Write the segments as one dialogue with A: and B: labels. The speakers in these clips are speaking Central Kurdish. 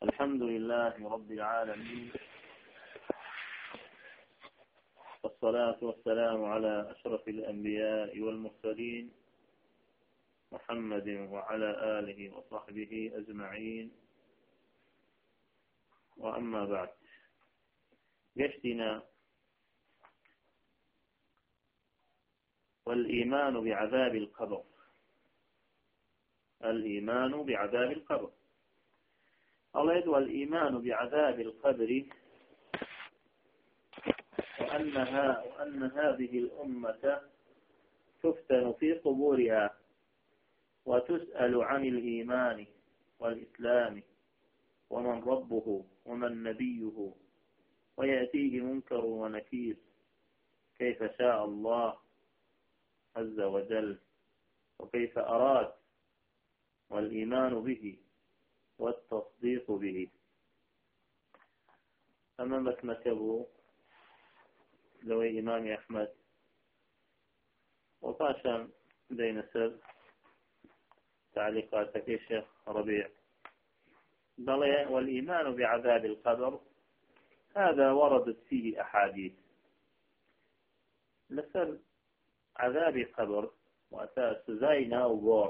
A: الحمد لله رب العالمين، والصلاة والسلام على أشرف الأنبياء والمرسلين محمد وعلى آله وصحبه أجمعين. وأما بعد، يشتنا والإيمان بعذاب القبر. الإيمان بعذاب القبر. الله والإيمان بعذاب القبر وأن هذه الأمة تفتن في قبورها وتسأل عن الإيمان والإسلام ومن ربه ومن نبيه، ويأتيه منكر ونكير كيف شاء الله عز وجل وكيف أراد، والإيمان به والتصديق به. أمامك نكبوا لو إمام أحمد وطاشا بين سر تعليقاتك يا شيخ ربيع. والإيمان بعذاب القبر هذا وردت فيه أحاديث. لسر عذاب القبر وأساس زينا وغور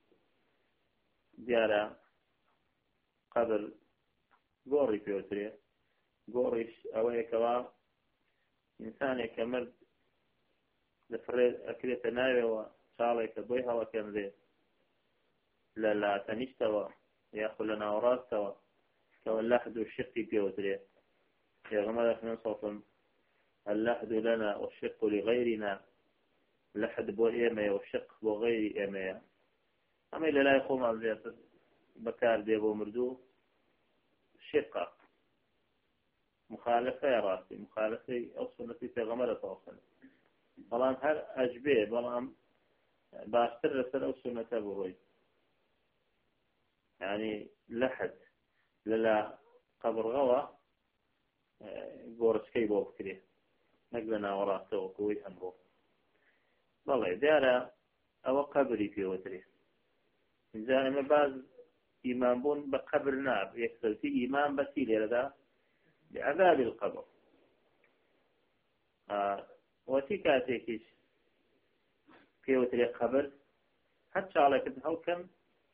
A: ديارة قبر غوري بيوتري غوريش أويكوا إنسان كمرد لفريد أكلت ناوي وشالك بيها وكان ذي لا تنشتوا يأخذ لنا وراسوا كواللحد والشق بيوتري يا غمالك ننصف اللحد لنا والشق لغيرنا، لحد بو إيميا والشق بو غير إيميا. أما إلا لا يقوم على بكار ديبو مردو شقة مخالفة يا راسي، مخالفة أصلا في تغمرة أصلا بلان هر أجبه بلان باشتر رسل أصلا تبروي، يعني لحد للا قبر غوا قورش كي بو بكريه نقلنا وراسه وقوي أمره والله دارا أو قبري في وتريه إذا بعض إيمان بون بقبر ناب يكسر في إيمان بسيلة لذا بعذاب القبر. وتكاتيكش في وتري قبر حتى على كده هل كم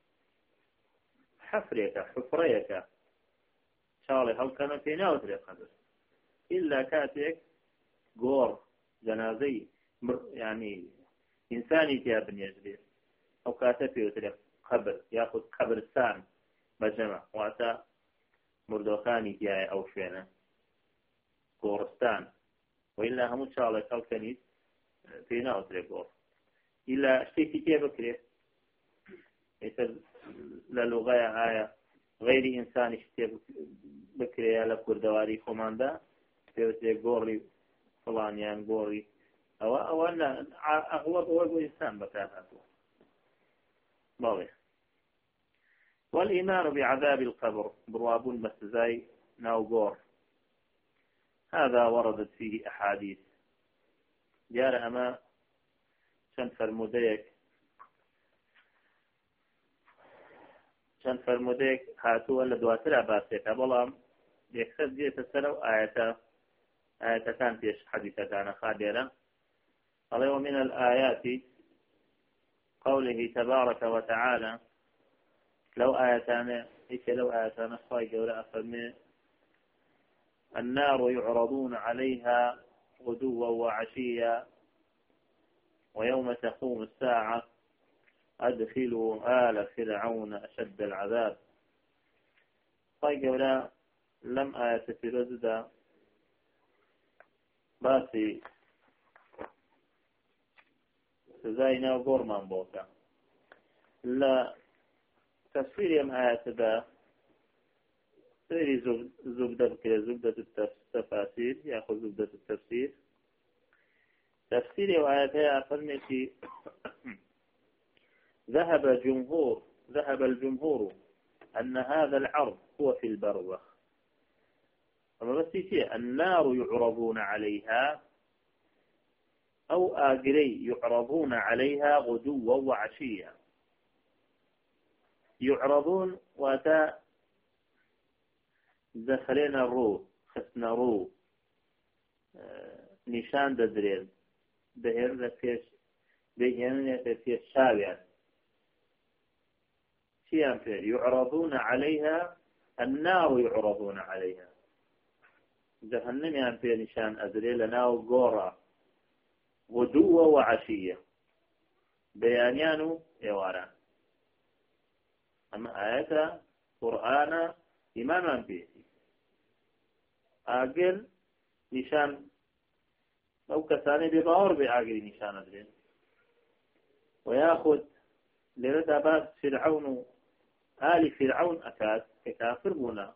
A: حفريك شالي هل كان في نوتري قبر إلا كاتيك غور جنازي يعني إنساني تيابن يجري أو كاتفي وتري قبر يأخذ قبرستان بجمع وعطا مردوخاني تياي أو شوينة غورستان، وإلا هم شاء الله كالكنيس في نوتري غور إلا شيء كيف بكري مثل للغة آية غير إنسان اشتي بكري على كردواري خماندا في غوري فلان يعني غوري أو أن أغلب هو إنسان بكاته بالله. والإيمان بعذاب القبر برواب المستزاي ناوغور هذا وردت فيه أحاديث. جار أما شن فرموديك هاتوا ولا دواتر باسيك بلام يكسر جيت السنة آية كان فيش حديثة كان خادرة. قال ومن الآيات قوله تبارك وتعالى لو آياتنا خايجة ولا أفرمي النار يعرضون عليها غدوا وعشيا ويوم تقوم الساعة أدخلوا آل فرعون أشد العذاب. خايجة ولا لم آية في رزدا باسي سزاينا وقورمان بوكا لا تفسير يم آيات دا سيري زبدة بكرة زبدة التفاسير يأخذ زبدة التفسير. تفسير يم آياتها فرمتي ذهب الجمهور أن هذا العرض هو في البرزخ. أما بس شيء النار يعرضون عليها أو آجري يعرضون عليها غدوا وعشيا. يعرضون واتا دخلنا الروح خسنا روح نشان ددرين دهر فيش بيهن في الشاوية شيئا فيه يعرضون عليها النار يعرضون عليها جهنم يعني في نشان أدري لنا وقورا غدوة وعشية بيانيانو يواران أما آيات قرآن إماما فيه آقل نشان أو كثاني بباور بآقل نشان أدري ويأخذ لرد باب فرعون آل فرعون أكاد ككافر بنا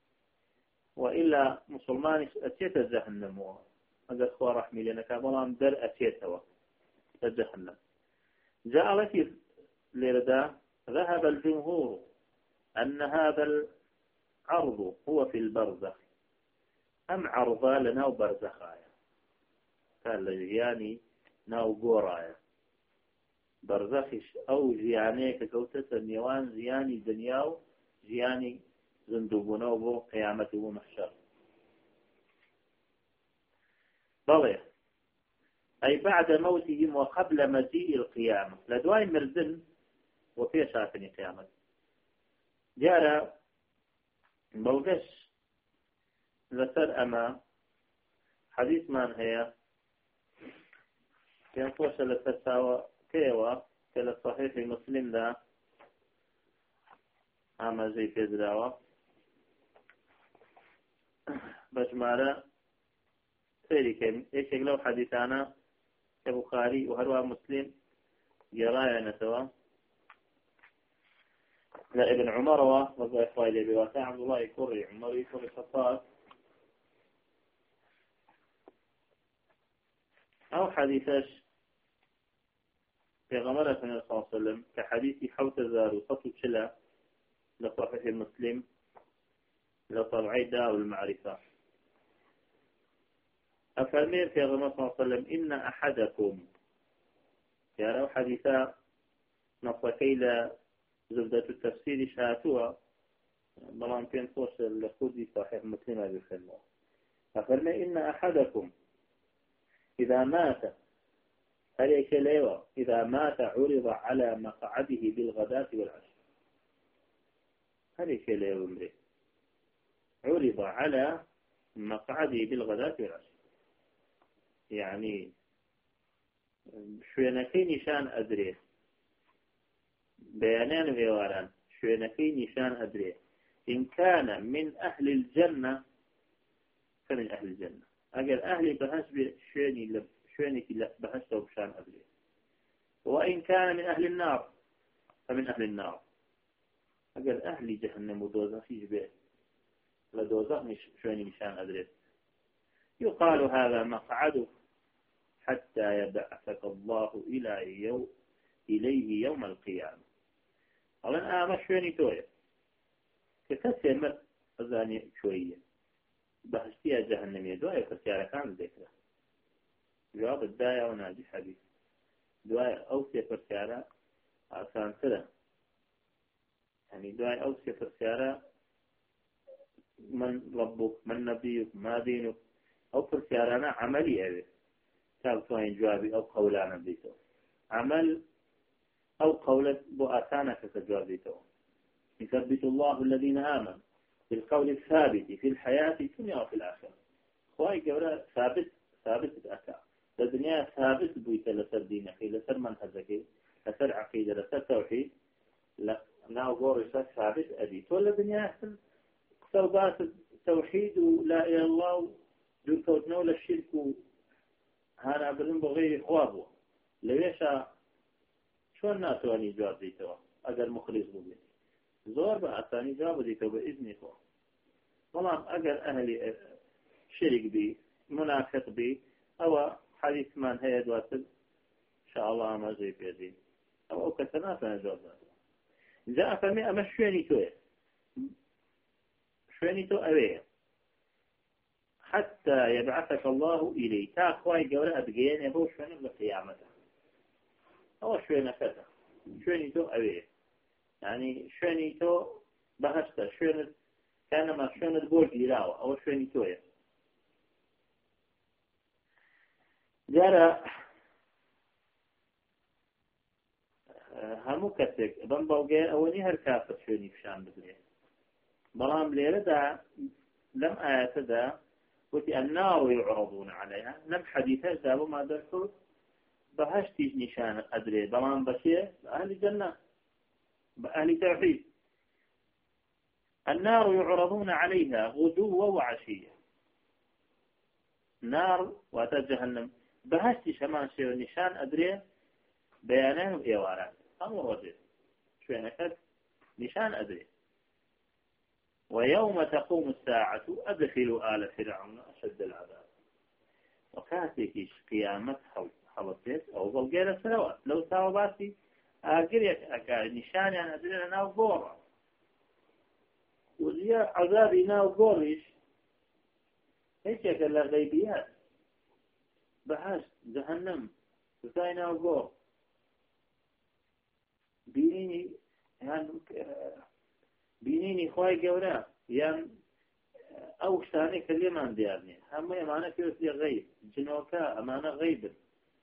A: وإلا مسلمان أتيت جهنم هذا أخوة رحمي لنا كابلان در أتيتوا جهنم جاء لك لرد ذهب الجمهور أن هذا العرض هو في البرزخ أم عرضا لناو برزخايا قال لجياني ناو قورايا برزخش أو جياني ككوتة النيوان جياني دنياو جياني زندوبنا وبو قيامته ومحشر بلى أي بعد موتهم وقبل مجيء القيامة لدواي مردن وفي شافني قيامة جارة بلغش لسر أما حديث من هي ينقوش لسر ساوى كيوا كلا صحيح مسلم لا أما زي في دراوة بجمالة سيري كم إيش لو حديثانا كبخاري وهروا مسلم يرايا نتوا لا ابن عمر وضع إخوائي بواسع عبد الله يكري عمر يكري خطاب أو حديثاش في غمرة صلى الله عليه وسلم كحديث حوت الزار وصف شلا لصحيح مسلم لطبعي دار المعرفة أفرمير في غمرة صلى الله عليه وسلم إن أحدكم يا رو حديثا نصكي زبدة التفسير شهاتها بلان بين صوش لخوذي صحيح مسلم هذه الخلمة أفرمي إن أحدكم إذا مات هليك ليوة إذا مات عرض على مقعده بالغداة والعشاء هليك ليوة امري عرض على مقعده بالغداة والعشاء يعني شوينكي نشان أدري بيانان غيواران شوينكي نشان أدري إن كان من أهل الجنة فمن أهل الجنة أجل أهلي بحسب شوينك بحسب بشان أدري وإن كان من أهل النار فمن أهل النار أجل أهلي جهنم ودوزخ يجبه لدوزخ شويني نشان أدري يقال هذا مقعده حتى يبعثك الله إليه يوم القيامة أولا آما شويني توي كتسي مر أزاني شوية بحثيها جهنمية دواء كسيارة كان ذكرى جواب الداية وناجي حديث دواء أوسي فرسيارة أسان سنة يعني دواء أوسي فرسيارة من ربك من نبيك ما دينك أو فرسيارة أنا عملي أبي كالتوين جوابي أو قولانا بيتو عمل أو قولة بؤسانك كجوابيتو يثبت الله الذين آمنوا بالقول الثابت في الحياة الدنيا وفي الآخرة خواهي قولا ثابت الأكا الدنيا ثابت بيت لسر دينك لسر منهجك لسر عقيدة لسر توحيد لا ناوغور ثابت أبيت ولا الدنيا سوبات التوحيد ولا إله الله دون كوتنا ولا الشرك هانا بدن بغير خوابه ليشا شو الناس واني جواب ديتوا أجل مخلص ببين زور بأساني جواب ديتوا بإذن الله والله أجل أهلي شرك بي منافق بي أو حديث من هي دواسد إن شاء الله ما زي في يدين أو كتنافنا جواب جاء فمئة مشويني تو أبيه حتى يبعثك الله إليه تاخواي قولا أبقيان يبو شويني بقيامته أو شويني كذا شويني تو أبيه يعني شويني تو بهشته كانما شوێنت بۆ گیراوە ئەوە شوێنی تۆیە. جارە هەموو کەسێک بەم بەڵگەیە ئەوەنی هەر کافر شوێنی پیشان بدرێت، بەڵام لێرەدا لەم ئاەتەدا وتی النار يعرضون عليها لەم حەدیثەدا بۆمان دەرکەوت بەهەشتیش نیشانە ئەدرێت، بەڵام بەشێ بە ئەهلی جەنە بە ئەهلی تەوحید. النار يعرضون عليها غدوا وعشيا، نار واتا جهنم بەهەشتیش هەمان شێوە نیشان ئەدرێت بەیانیان و ئێواران هەموو ڕۆژێ شوێنەکەت نیشان ئەدرێت. ويوم تقوم الساعة أدخلوا آل فرعون أشد العذاب. وكاتيكيش قيامت حوصيت أو بلغير سنوات لو ساوى باسي أقريك نشان يعني أدرينا ناو بورا وزياء عذابي ناو بوريش هيك يقول غيبيات بحاش جهنم وزاي ناو بور بینینی خوای گەورە یان ئەو شتانەی کە لێمان دیارنێ هەموو ئەمانە پێویستی غەیب جنۆکە ئەمانە غەیبن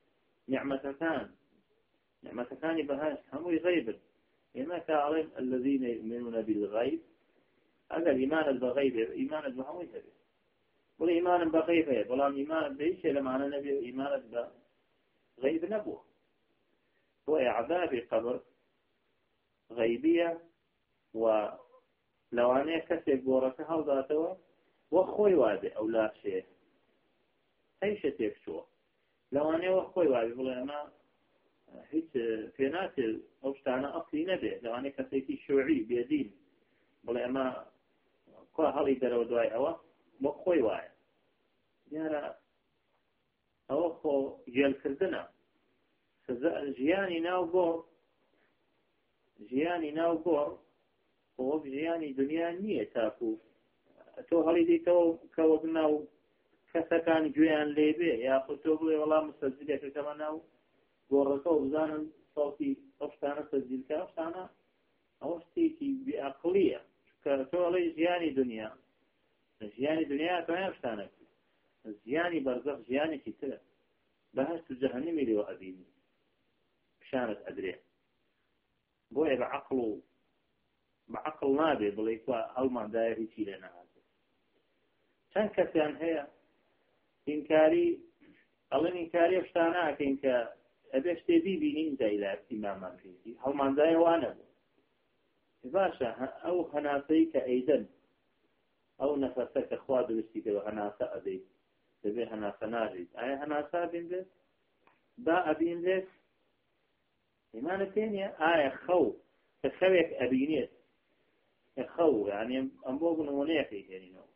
A: نعمەتەکانی بەهاشت هەمووی غەیبن. ئێمە کە ئەڵێن الذين يؤمنون بالغیب ئەگەر ئیمانت بە غەیب ئیمانت بە هەمووی هەبێ بڵێ ئیمانم بە غەیب هەیە بەڵام ئیمانت بە هیچ شتێ لەمانە نەبێ ئیمانت بە غەیب نەبووە. بۆیە عەذابی قەبر غەیبیە و لەوانەیە کەسێک گۆڕەکە هەڵداتەوە وە خۆی وادێ ئەو لاشێ هەیشە تێک چووە لەوانەیە وە خۆی وادێ بڵێ ئەمە هیچ پێ ناچێت ئەو شتانە ئەسڵی نەبێ. لەوانەیە کەسێکی شیوعی بێدین بڵێ ئەمە کوا هەڵی دەرەوە دوای ئەوە وە خۆی وایە. دیارە ئەوە خۆ گێلکردنە. ژیانی ناو گۆڕ وەک ژیانی دنیا نییە تاکو تۆ هەڵی دیتەوە کە وەک ناو کەسەکان گوێیان لێبێ یاخود تۆ بڵێ وەڵام مستەجیلێکەکەمە ناو گۆڕەکە و بزانن ساڵی ئەو شتانە سەجیلکە ئەو شتانە ئەوە شتێکی بێعەقڵیە کە تۆ هەڵی ژیانی دنیا توانای شتانە ژیانی بەرزەخ ژیانێکی ترە بەهەشت و جەهەنەمی لێوە ئەبینی پیشانت ئەدرێ. بۆیە بەعەقڵ نابێ بڵێ کوا هەڵماندایە هیچی لێ نەهاتێ. چەند کەسیان هەیە ئینکاری ئەڵێن ئینکاری ئەو شتانە ئەکەین کە ئەبێ شتێ بیبینین دایلات ئیمامان پێویستی هەڵماندایە وانە بوو. باشە ئەو هەناسەی کە ئەیدەن ئەو نەفەسە کە خوا دروستی کردووە هەناسە ئەدەیت دەبێ هەناسە ناژیت ئایا هەناسە بینرێت با ئەبینرێت ئیمانە پێ نییە ئایا خەو کە خەوێک ئەبینێت خەو یعنی ئەم بۆ نمونەیەکی هێنینەوە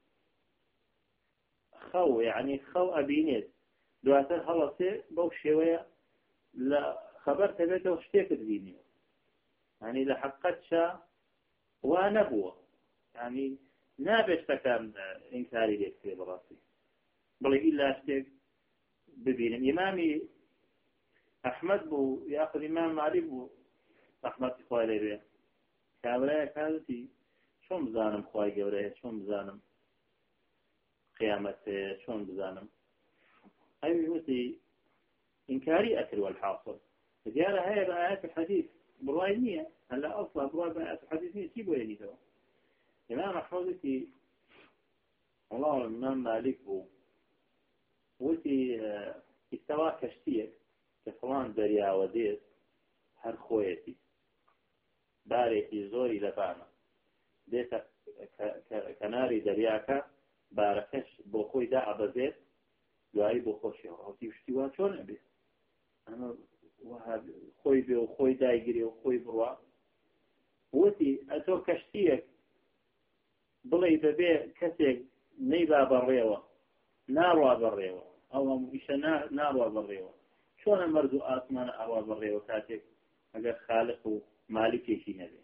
A: خەو یعنی خەو ئەبینێت دواتر هەڵەسێ بەو شێوەیە لە خەبەر دەبێتەوە شتێکت بینیوە یعنی لە حەقەت شا وا نەبووە یعنی نابێت شتەکان ئینکاری لێ بکرێ بەڕاستی بڵێ ئیلا شتێک ببینم. ئیمامی ئەحمەد بوو یاخود ئیمام مالیک بوو ڕەحمەتی خوای لێ بێ کابرایە کاوتی چۆن بزانم خوای گەورەیە چۆن بزانم قیامەتەیە چۆن بزانم ئەوی وتی ئینکاری ئەکرد والحاصل دیارە هەیە بە ئایەت حەدیث بڕوای نییە هەلا ئەوسڵا بڕوای بە ئایەت حەدیث نییە چی بۆ هێنیتەوە. ئیمام ئەحمەد وتی وەڵاو ئیمام مالیک بوو وتی ئیستەوا کەشتیەک کە فڵان دەریاوە دێت هەر خۆیەتی بارێکی زۆری لەبانە دێتە کەناری دەریاکە بارەکەش بۆ خۆی دائەبەزێت دوایی بۆ خۆشیەوە هەوتی شتی وا چۆن ئەبێت ئەمە خۆی بێ و خۆی دایگرێ و خۆی بڕوا وتی ئەتۆ کەشتیەک بڵێ بەبێ کەسێک نەیبا بەڕێوە ناڕوا بەڕێوە ئەو هەموویشە ناڕوا بەڕێوە چۆنە مەرد و ئاسمانە ئاوا بەڕێوە کاتێک ئەگەر خالق و مالکێکی نەبێ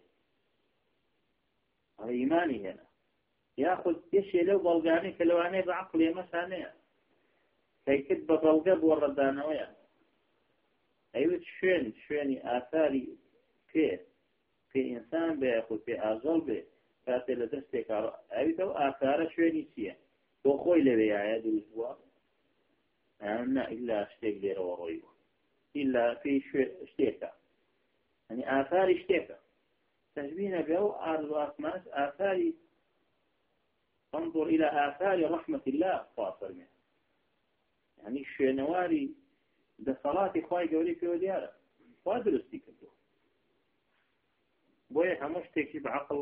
A: ئەوە ئیمانی هێنا یاخود یەشێ لەو بەڵگانەی کە لەوانەیە بە عەقڵ ئێمەشانەیە کەیکرد بە بەڵگە بۆ ڕەدانەوەیە ئەیوت شوێنی ئاثاری پێ ئینسان بێ یاخود پێ ئاژەڵ بێ كاتي لدرستك أبيتو آثار شويني سيا وخوي لبيعي دروسوا أنا إلا اشتيك لي رورويو إلا في اشتيكا يعني آثار اشتيكا تشبيهنا بأو أرض أسماس آثار انظر إلى آثار رحمة الله فاصل منه يعني الشنواري ده صلاة إخوائي قولي في وديارة وادرستي كده بويا همشتك بعقل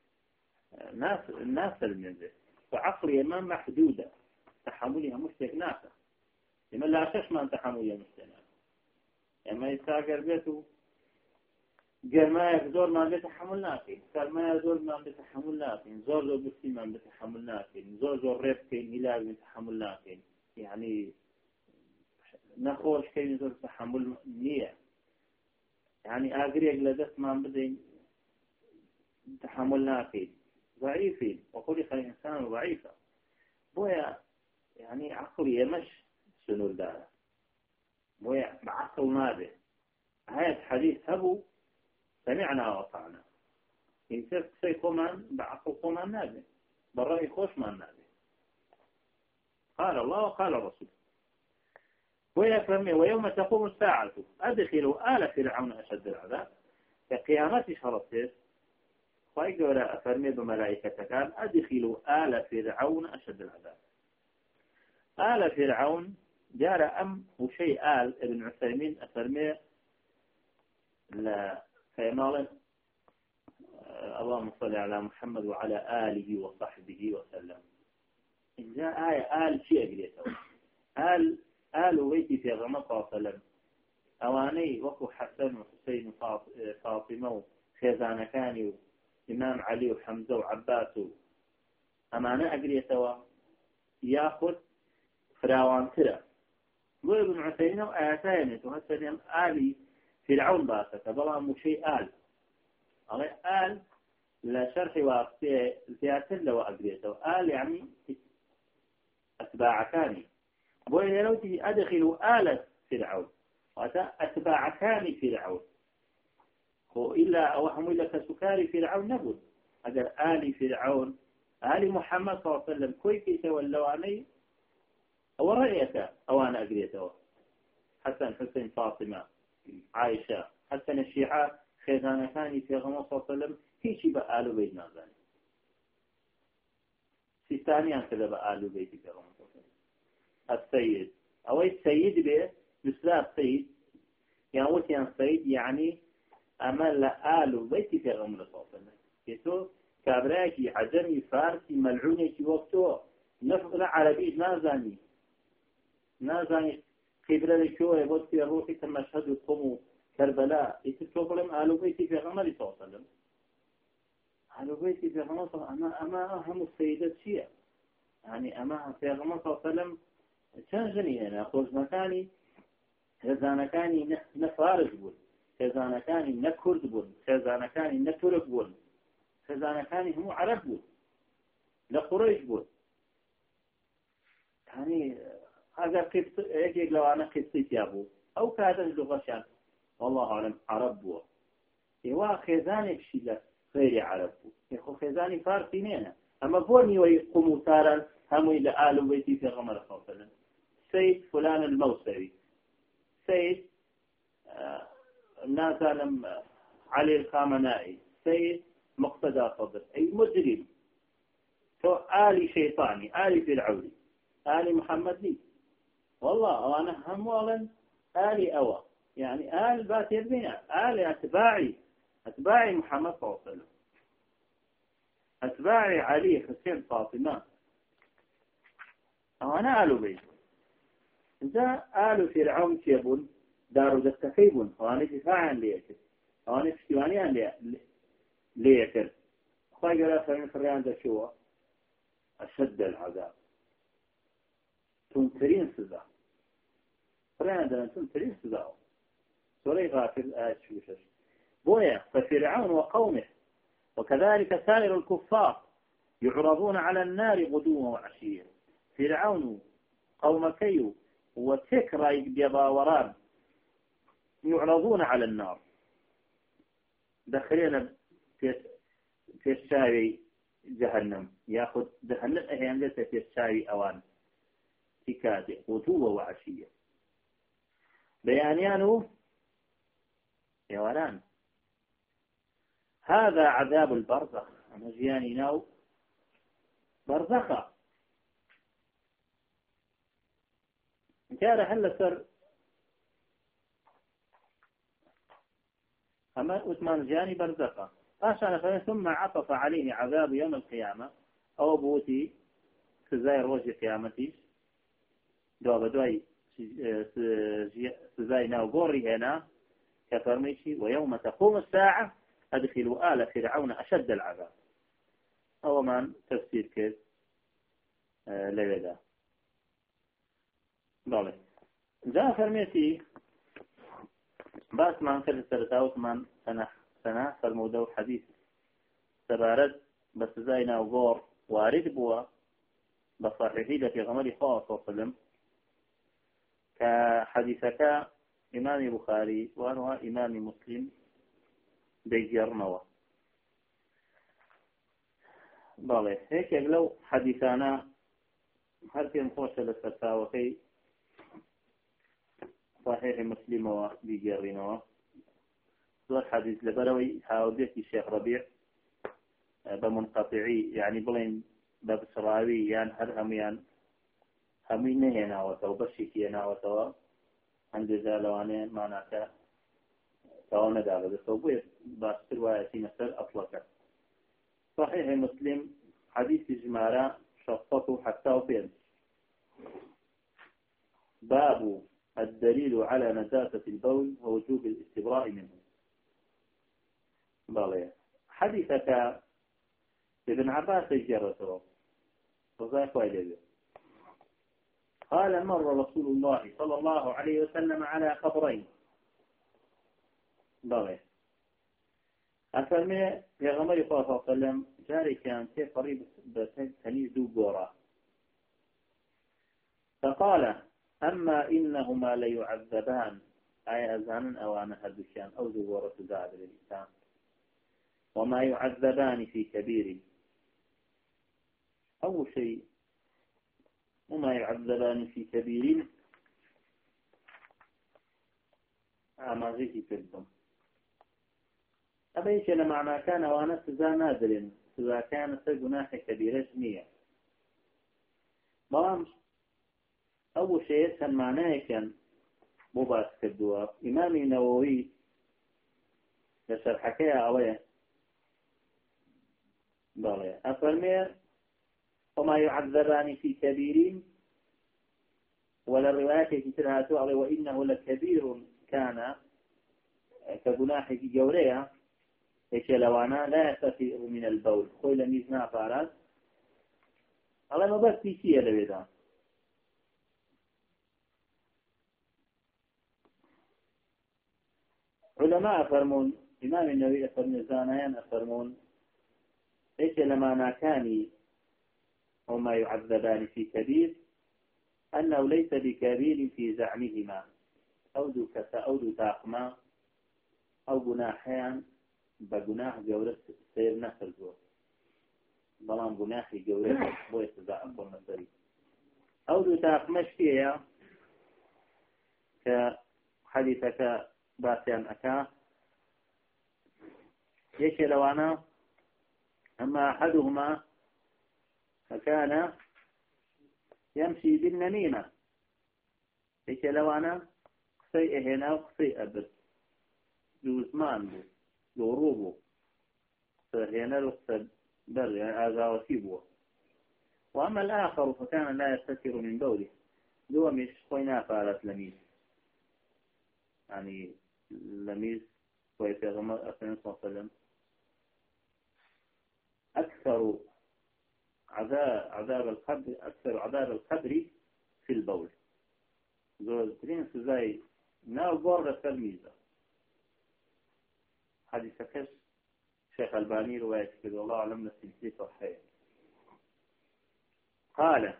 A: الناس المنزل وعقلي ما محدودة تحملها مشتك ناسا لما لا تشمع تحملها مشتك يعني ما يستاقر بيته قال ما يقدر ما بيتحمل ناكين قال ما يقدر ما بيتحمل ناكين زور بسي ما بيتحمل ناكين زور رفكين إلا بيتحمل ناكين يعني نخوش كي زور تحمل نية يعني أقريق لدست ما بدين تحمل ناكين ضعيفين وقولي خلي إنسان ضعيفة بويا يعني عقلي يمش سنول دارة بويا بعقل نابه هذا حديث هبو سمعنا وطعنا إن سي قمان بعقل قمان نابه برأي خوش ما نابه قال الله وقال الرسول ويوم تقوم الساعة أدخلوا آل فرعون أشد العذاب كقيامة شرطه فايقول أفرمي بملائكة كان أدخلوا آل فرعون أشد العذاب آل فرعون جار أم وشيء آل ابن عثيمين أفرمي لا فيمال اللهم صل على محمد وعلى آله وصحبه وسلم إن جاء آية آل شيء قريته آل ويتي في غمى صلى الله عليه وسلم أواني وكو حسن وحسين فاطمة خيزان كاني إمام علي وحمزة وعباس أمانة أقريته ياخذ فراوان ترى وابن عثيمين وآياتين وهسنهم آلي فرعون باسة بلا مشي آل لا شرح واسطة زيادة لو أقريته آل يعني أتباع كاني بوين لو تجي أدخلوا آل فرعون وأتا أتباع كاني فرعون هو إلا وهم إلا كسكاري فرعون نبود أجل آل فرعون آل محمد صلى الله عليه وسلم كوي كي تولواني أو رأيته أو أنا أقريته حسن حسين فاطمة عائشة حسن الشيعة خيزانة ثاني في غمى صلى الله عليه وسلم هيش بآل بيت نازاني ستانيان كذا بآل بيت في غمى صلى الله عليه وسلم السيد أو السيد به يسلاب سيد يعني وثيان سيد يعني أمل آل بيت في غمى صلى الله عليه وسلم يسو كابراكي عجمي فارسي ملعوني كي وقتوه نفق عربي نازاني قبل شوية بس في روحي كما شهدوا قوموا كربلاء يتكلم آل بيتي في غمر صلى الله عليه وسلم آل بيتي في غمر صلى الله عليه وسلم أما أهم السيدات شيء يعني أما في غمر صلى الله عليه وسلم كان جنينا أخوز مكاني خزانة كاني نفارج بول خزانة كاني نكرد بول خزانة كاني نترك بول خزانة كاني هم عرب بول لقريش بول يعني هذا قصة يجي لو أنا قصة يابو أو كهذا اللغة شان والله أعلم عرب بوا هو خزانة بشيء غير عرب يخو خزانة فارسينينا أما بوني ويقوموا تارا هم إلى آل بيتي في غمر صلى الله عليه وسلم سيد فلان الموسوي سيد نازل علي الخامنائي سيد مقتدى صدر أي مجرم تو آل شيطاني آل فرعوني آل محمد لي والله أنا هم والله آل أوى يعني آل باتر بنا آل أتباعي محمد صلى الله عليه وسلم أتباعي علي حسين فاطمة أنا آل بيت إذا آل فرعون كيبون دارو دستكيبون وأنا دفاعا ليكر وأنا اشتوانيا ليكر أخوة قال فمن فريان ذا شو أشد العذاب تنكرين سزا فريان ذا تنكرين سزا سوري غافل آيات شوشش بويا ففرعون وقومه وكذلك سائر الكفار يعرضون على النار غدوا وعشيا فرعون قومكيو وتكرى بيضاوران يعرضون على النار دخلنا في الشارع جهنم ياخذ جهنم أهيان لسه في الشاي أوان تكاتي غدوة وعشية بيانيانه يوالان هذا عذاب البرزخ مجياني ناو برزخة كان هل سر أما أثمان جاني برزخة عشان ثم عطف عليه عذاب يوم القيامة أو بوتي سزاي روج قيامتي دو بدوي سزاي ناو قوري هنا كفرميشي ويوم تقوم الساعة أدخلوا آل فرعون أشد العذاب أو من تفسير كيف لبدا ضالي جاء فرميتي باس من كل السرطاوت من سنة فالمودو حديث سبارد بس زينا وغور وارد بوا بصحيحي في غمر صلى الله عليه وسلم كحديثك إمام بخاري وأنها إمام مسلم بيجرنوا ضالي هيك لو حديثانا هل في مخوشة للفتاوى صحيح مسلم وبيجرنوا صور حديث لبروي حاولت الشيخ ربيع بمنقطعي يعني بلين ببصراوي يعني هر همين هنا وتو بشيكي هنا وتو عند زالواني معناك توانا دابا صوبه بس روايتي مثل أطلقت صحيح مسلم حديث جمارة شفته حتى وفين باب الدليل على نجاسة البول ووجوب الاستبراء منه بالله حديثك ابن عباس جرته وذاك وايد قال مر رسول الله صلى الله عليه وسلم على قبرين بالله أفرمي يا غمر صلى الله عليه وسلم جاري كان كيف قريب بتنيز دو بورا فقال أما إنهما ليعذبان أي أذان أو أنا هدوشان أو زورة زاد للإنسان وما يعذبان في كبير أول شيء وما يعذبان في كبير أمازيه كلهم أبيش لمعنى كان وأنا سزا نادر سزا كان سجناح كبيرة جميع بلامش أول شيء كان معناه كان مباس كدوا إمامي نووي لشرح حكاية أويه ضالي أفرمي وما يعذبان في كبير ولا الروايات كتيرها تعلي وإنه لكبير كان كجناح جوريا إيش لوانا لا يستطيع من البول خويل ميزنا فارس الله ما بس في شيء لبيدا علماء أفرمون إمام النووي أفرمون زانيان أفرمون إيش لما ناكاني وما يعذبان في كبير أنه ليس بكبير في زعمهما أو دو تاقما أو جناحيان بجناح جورة سير نخل جور بلان جناحي جورة بوي سزاء أقول نصري أو دو تاقمش فيها كحديثك باسيان أكا يشي لوانا أما أحدهما فكان يمشي بالنميمة إيش لو أنا قصي هنا وقصي أبد جوزمان يوروبو هنا رقصد بل يعني أغاوتيبو وأما الآخر فكان لا يستتر من بوله دو مش خوينا فارت لميز يعني لميز ويتغمر أثنين صلى الله عليه وسلم أكثر عذاب القبر أكثر عذاب القبر في البول زوجين سزاي ناو بورد الميزة حديث كش شيخ الباني رواية كده الله أعلم السلسلة صحيح قال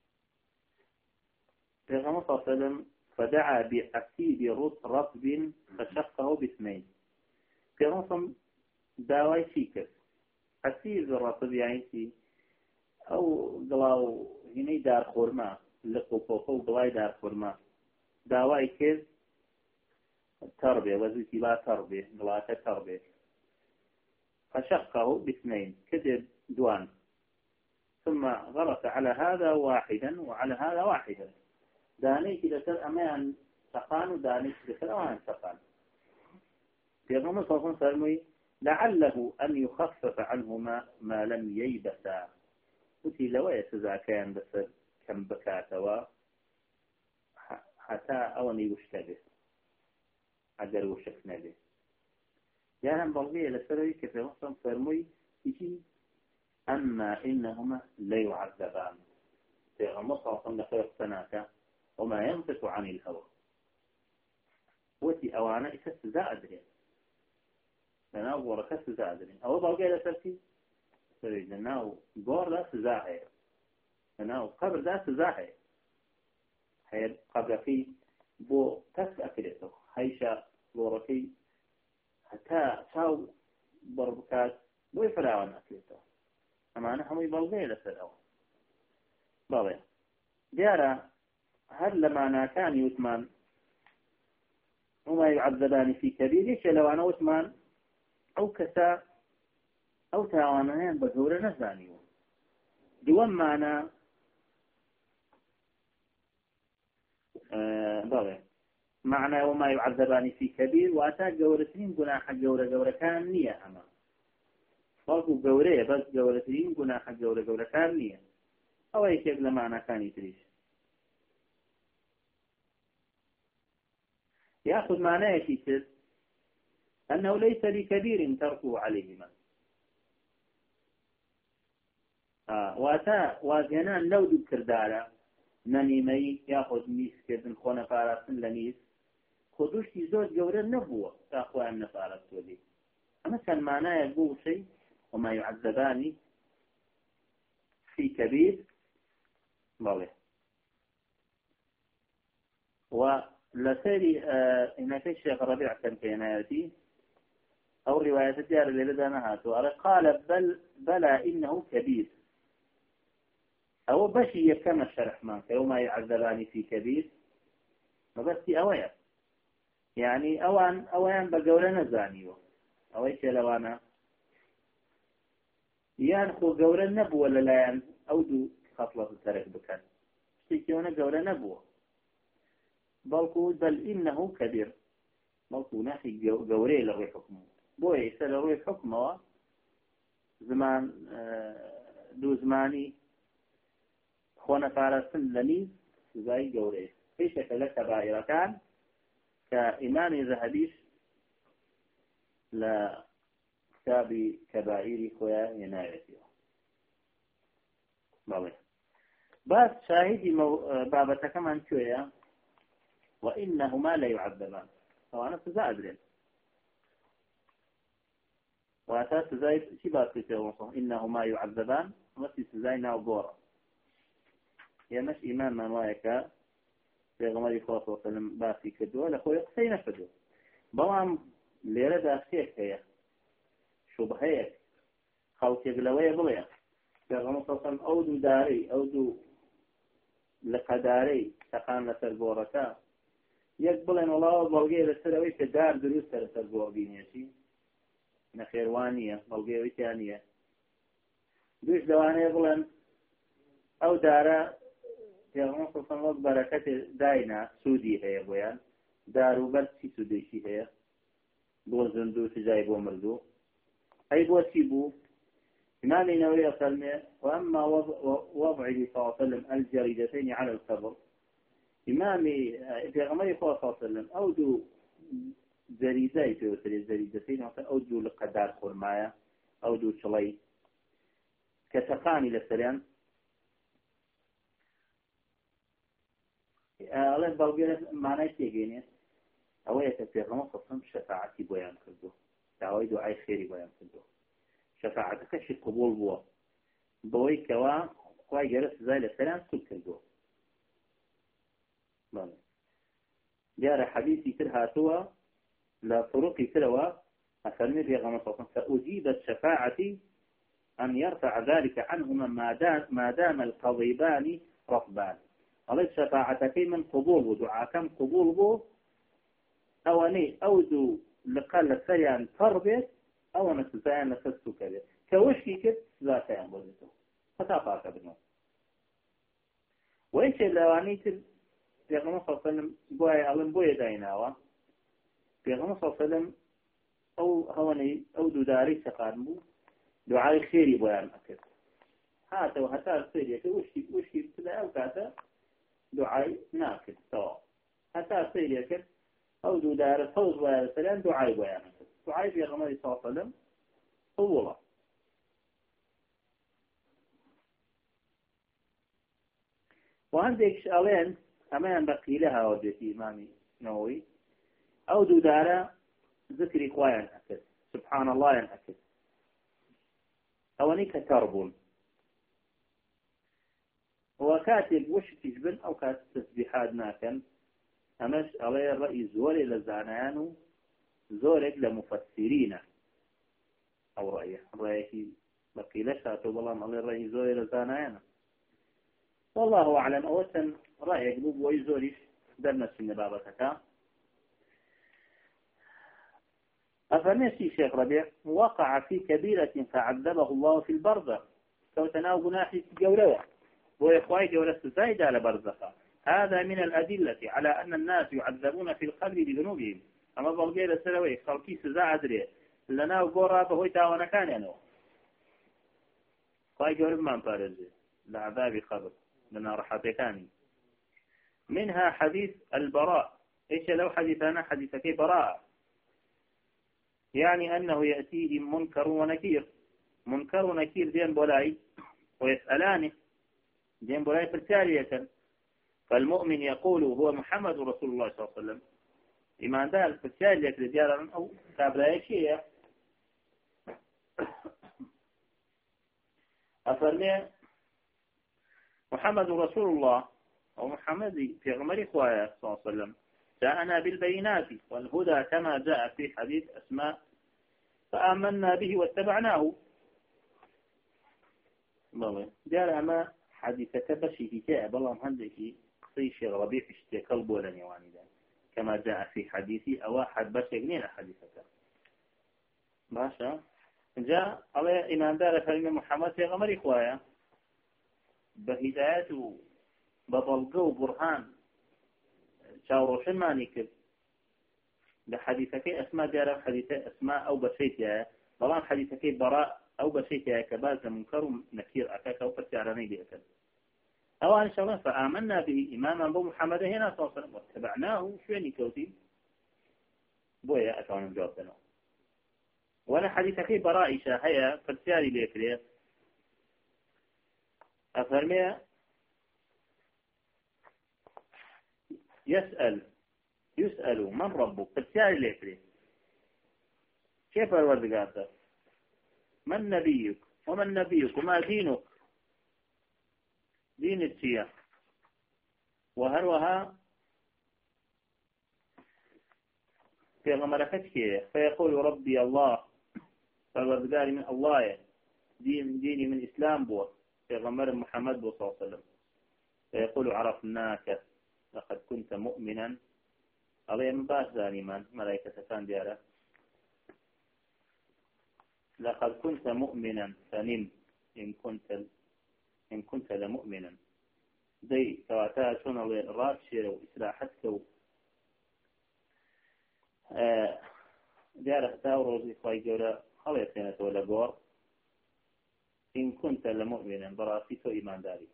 A: في صلى الله عليه وسلم فدعا بأكيد رطب فشقه باثنين في رسم داوي فيكس حسيب الرصد يعني أو قلاو هني دار خورما لقوقوقو قلاي دار خورما داواي كيف التربية وزيتي لا تربية قلاك تربية فشقه باثنين كذب دوان ثم غرس على هذا واحدا وعلى هذا واحدا داني كده سر أمان سقان وداني كده سر أمان سقان في الرمى صلى الله عليه وسلم لعله أن يخفف عنهما ما لم ييبسا وتي لو يسزع كان بس كم بكاتوا حتى أوني يشتبه أجر وشفنا به يعني بلغية لسروي كيف يوصل فرمي يجي أما إنهما لا يعذبان في غمصة صلى خير سنة وما ينطق عن الهوى وتي أوانا إستزاء أدري أنا أقول لك إستزاء أدري أو بلغية لسرتي سروي لأنه قول لا استزاء لأنه قبر ذا استزاء هي قبر فيه بو تسأكلته هيشا لوركي حتى شاو بربكات بو يفراون أكلته أما أنا هم يبلغي لسرعون بلغي ديارة هل لما كان يثمان وما يعذبان في كبير ليش لو أنا وثمان أو كسا أو تاوانين بزور نزاني دوام معنا بلغي معنى وما يعذبان في كبير وأتا جورتين جناح جورة كان نية أما فالكو جورية بس جورتين جناح جورة كان نية أو أي شيء لمعنى كان يتريش يأخذ معناه يشير أنه ليس لكبير تركه عليهما وأتا وازينان لو دو كردارا ننيمي يأخذ ميس كردن خونة فارسن لنيس خودوشتی زۆر گەورە نەبووە تا خۆیان نەپارێزتووە ئەمە چەند مانایەک بوو شەی وما يعذبان في كبير بەڵێ ولسيري إنك الشيخ ربيع كان كينايتي أو رواية الدار اللي لدينا هاتو قال بلى إنه كبير أو بشي كما الشرح مانك وما يعذبان في كبير وبس أويا يعني أوان بقولة نزانيو أويش لوانا يانخو قولة نبوة للايان أودو خطلة الترك بكان شتيكيونا قولة نبوة بل إنه كبير بلكو ناحي قولي لغوي حكمه بوي يسأل لغوي حكمه زمان دو زماني خونا فارسن لنيز زي قولي في شكل كبائر كان كإمام ذهبيش لكتاب كبائر خويا ينايتي بس شاهدي بابتك كمان شوية وإنهما لا يعذبان وأنا تزادرين وأساس تزايد شباب تتوصل إنهما يعذبان ومسي تزاينا وبورا يا مش إمام من وايكا پیغمبر خدا صلی الله علیه و سلم باسی کردو لخوی قصی نکردو بلام لیره داشتیک هیا شبهه خلقی گلوی بلیا پیغمبر صلی الله علیه و سلم او دو داری او دو لقداری تقان لسر بورکا یک بلین الله بلگی لسروی که دار دروست لسر بورگینیشی نخیروانیه بلگی ویتیانیه دوش دوانه بلین او داره پیغمبر صلی الله علیه و برکت داینا سودی هەیە بۆیان داروبەر چی سودێکی هەیە بۆ زندوو سزای بۆ مردوو ئەی بۆ چی بوو إمام النووي أسلم وأما وضعه صلى الله عليه وسلم الجريدتين على القبر إمام پیغمبر صلى الله عليه وسلم أو دو جريدتين في الجريدتين أو دو لقدار خرمايا أو دو شلي كتقاني للسلام الله بالغير معناه تيجيني أو يتفهم خصم شفاعتي بيان كده دعوي دعاء خيري بيان كده شفاعتك شيء قبول بوا بوي كوا كواي جرس زي السلام كده بله جار حديثي كلها توا لا طرقي كلوا أفرمي في غمصة فأجيبت شفاعتي أن يرفع ذلك عنهما ما دام القضيبان رطبان. الله شفاعتك من قبول ودعاء كم قبول بو أواني أودو لقل سيان تربيت أو نسيان نسسو كذا كوشي كت لا سيان بوزيتو فتافاك بنو وإيش اللواني تل بيغمو صلى الله عليه وسلم بوهي ألم بوهي دايناوا بيغمو صلى الله عليه وسلم أو هوني أودو داري سقارمو دعاء خيري بويان أكد هاتا وهتا الخيري وشي تلا أو كاتا دعاء ناكد سواء هتا الخيري أكد أو دار الفوز ويا سلام دعاء بيان دعاء في غمر صلى الله عليه وسلم طوله وعندك شغلين أمان بقي لها وجهتي إمامي نووي أو دار ذكر إخوان أكد سبحان الله أكد أو نيك تربون وكاتب وش تجبن أو كاتب تسبيحات ناكن أمش عليه الرأي زوري لزعنانو زورك لمفسرين أو رأيه بقي لشاتو بالله عليه الرأي زوري لزعنانو والله أعلم أولا رأيك بوب ويزوريش درنا سن بابتك أفنسي شيخ ربيع وقع في كبيرة فعذبه الله في البرزخ كوتناو قناحي جولوة وإخوائي جولة زايدة على برزخة هذا من الأدلة على أن الناس يعذبون في القبر بذنوبهم أما بلغير السلوي خلقي سزاع أدري لنا وقورا بهوي تاوانا كان ينو قاي جورب ما انطارزي لعذاب خبر لنا رحاتكاني منها حديث البراء إيش لو حديثنا حديثك براء يعني أنه يأتيهم منكر ونكير منكر ونكير دين بولاي ويسألانه دين بولاي فالتالية فالمؤمن يقول هو محمد رسول الله صلى الله عليه وسلم إيمان دال فالتالية لديارا أو كابلا شيء أفرمي محمد رسول الله أو محمد في غمر إخوائه صلى الله عليه وسلم جاءنا بالبينات والهدى كما جاء في حديث أسماء فآمنا به واتبعناه جاء أما حديثك بشي جاء بالله مهندك قصيش ربيع اشتي قلب ولا نيواني كما جاء في حديثي أو أحد بشي حديثك باشا جاء على إيمان دار كلمة محمد في غمر إخوائه بهداية بطلقه وبرهان شاوروشن ماني كب لحديثك أسماء دار حديث أسماء أو بشيتها طبعا حديثك براء أو بشيتها كباز منكر نكير أكاك أو فتعرني بأكل أو إن شاء الله فآمنا به إماما أبو محمد هنا صلى الله عليه وسلم واتبعناه شويني كوتي بويا أكون جوابنا وأنا حديثك براء شاهية فتعري ليكريه أفرمي يسأل من ربك فتعري ليكريه كيف الوردقات من نبيك ومن نبيك وما دينك دين التيا وهروها في غمركتك فيقول ربي الله فالوردقاري من الله ديني من إسلام بو في غمر محمد بو صلى الله عليه وسلم فيقول عرفناك لقد كنت مؤمنا عليه من باش ظالما ملائكة كان دياله لقد كنت مؤمنا فنم إن كنت لمؤمنا دي كواتا شون الراتشير وإسلاحتك ديارة تاوروزي خواهي جولا خلي سنة ولا قور إن كنت لمؤمنا براسيته إيمان داري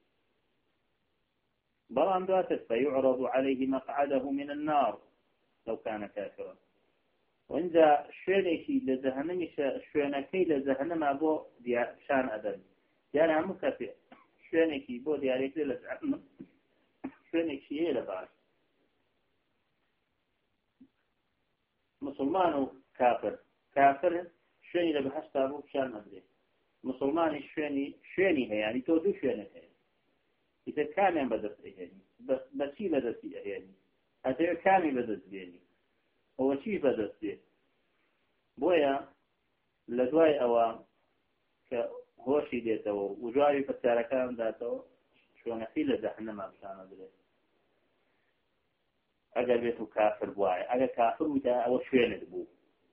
A: برام دواتت فيعرض عليه مقعده من النار لو كان كافرا وإنجا شوينيشي لزهنمي شوينكي لزهنم أبو شان أدن يعني عمو كافر شوينيشي بو دياريك لزهنم شوينيشي إيه لبعض مسلمان كافر شويني لبحث أبو شان أدري مسلمان شويني هي يعني تودو شويني هي إذا كان بدرس يعني بسي بدرس يعني هذا كان بدرس يعني هو شيء بدرس به بويا لدواي أو هۆشی دێتەوە و جوابی پرسیارەکان داتەوە شوێنەکەی لە جەهەنەما پیشانە درێت ئەگەر بێت و کافر بوایە ئەگەر کافر بوویدا ئەوە شوێنت بوو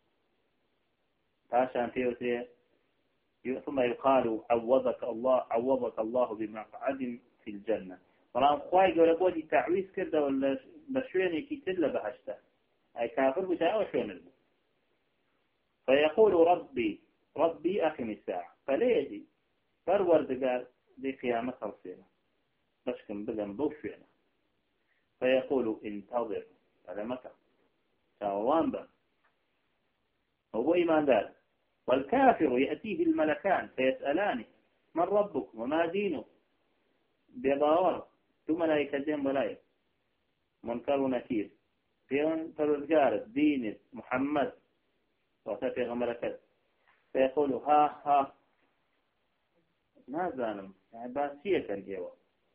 A: پاشان پێوترێ ثم يقال عوضك الله بمقعد في الجنة بەڵام خوای گەورە بۆتی تعویز کردەوە بە شوێنێکی تر لە بەهەشتە ئەی کافر بوویدا ئەوە شوێنت بوو فيقول ربي أقم الساعة فليدي فروردقار دي قيامة الصينة بشكم بدن بوشينا فيقول انتظر هذا متى ساوان با هو إيمان ذلك والكافر يأتيه الملكان فيسألانه من ربك وما دينك بضاور ثم لا يكذب بلاي منكر ونكير في فرزقار دين محمد وصفي غمركت فيقول ها ما زالم يعني باسية كان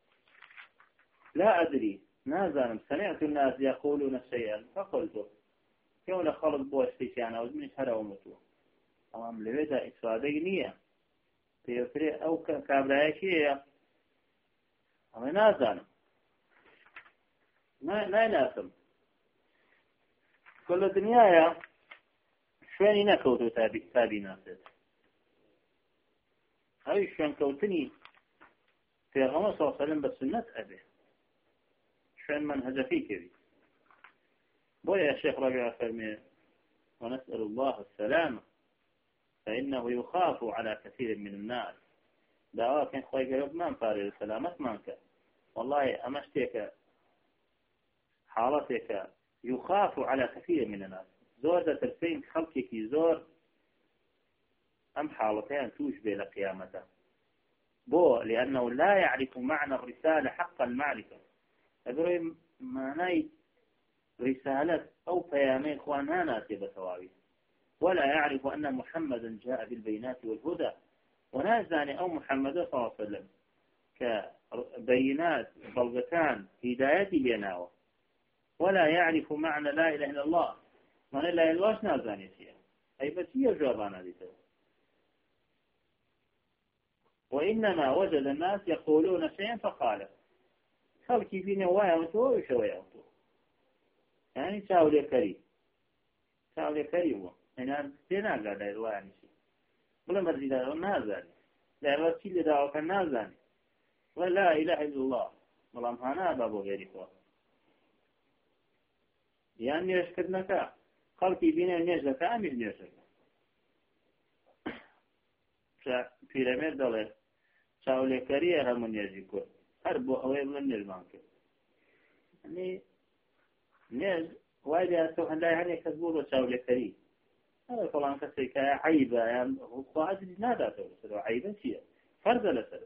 A: لا أدري ما زالم سمعت الناس يقولون شيئا فقلت كون خلق بوشتي أنا وزمني هذا ومتوه أمام لبدا إسفادة نية فيفري أو كابلايا شيئا أما ما زالم ما ناسم كل الدنيا شوێنی نەکەوتۆ تابی ناسێت ئەوی شوێن کەوتنی پێغەمبەر صلی الله علیه و سلم بە سنەت ئەبێ شوێن منهجەکەی کردی بۆیە شێخ ڕەبیع فەرمێ ونسأل الله السلامة فإنه يخاف على كثير من الناس دعواكن خوي قرب من فارغ سلامت منك والله أمشتك حالتك يخاف على كثير من الناس زور دەترسین خەڵکێکی زۆر ئەم حاڵەتەیان توش بێ لە قیامەتە بۆ لأنه لا يعرف معنى الرسالة حق المعرفة ئەگەڕێ مانای رسالة أو پەیامەی خوا ناناسێ بەتەواوی ولا يعرف أن محمدا جاء بالبينات والهدى ونازاني أو محمد صلى الله عليه وسلم كبينات بلغتان هدايتي بيناوه ولا يعرف معنى لا إله إلا الله من لا يلواش نازاني فيها أي بس هي جوابانا ديته وإنما وجد الناس يقولون شيئا فقال خلقي في نوايا وتوه وشوية وتوه يعني شاولي كريم يعني سينا قاعد يلوايا نشي بلا مرزي لا نازاني لا يلواش اللي دعوة كان نازاني ولا إله إلا الله والله هانا بابو غيري فوق يعني يشكرنك خلقي بينا نجلك أمير نجلك پیرەمێر دەڵێ چاولێکەریە هەموو نێژی کورد هەر بۆ ئەوەی بڵێن نێژمان کرد نێژ وای دەیاتەوە هەندای هەنێک کەس بوو بە چاولێکەری هەر فەڵان کەسێکە عەیبە یان خوا ئەجری ناداتەوە لەسەرەوە عەیبە چییە فەرزە لەسەر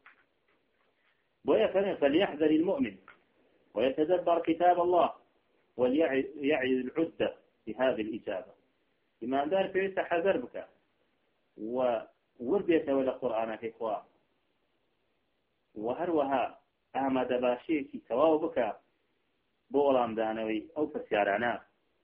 A: بۆیە فەرمێ فليحذر المؤمن ويتدبر كتاب الله وليعي العدة بهذه الإجابة إيمان دار في حذر بك ورديت ولا قرآن في إخوة وهروها أحمد باشيكي تواو بك بولام دانوي أو فسيارانا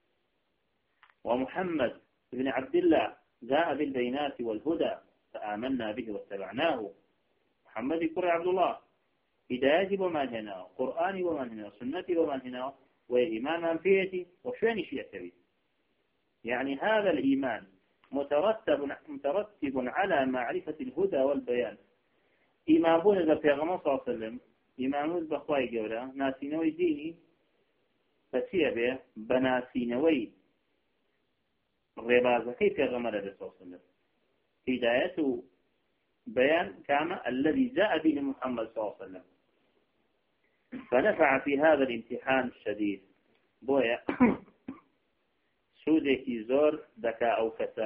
A: ومحمد بن عبد الله جاء بالبينات والهدى فآمنا به واتبعناه محمد كر عبد الله هدايتي ومن هنا قرآني ومن هنا سنتي ومن هنا وإيمان فيتي وشوين شيء يعني هذا الإيمان مترتب على معرفة الهدى والبيان إمامون إذا في غمار صلى الله عليه وسلم إمامون بخواي قولا ناسينوي ديني فسيبه بناسينوي الربازة كيف غمار صلى الله عليه وسلم هداية بيان كما الذي جاء به محمد صلى الله عليه وسلم فنفع في هذا الامتحان الشديد بويا سودێکی زۆر دەکا ئەو کەسە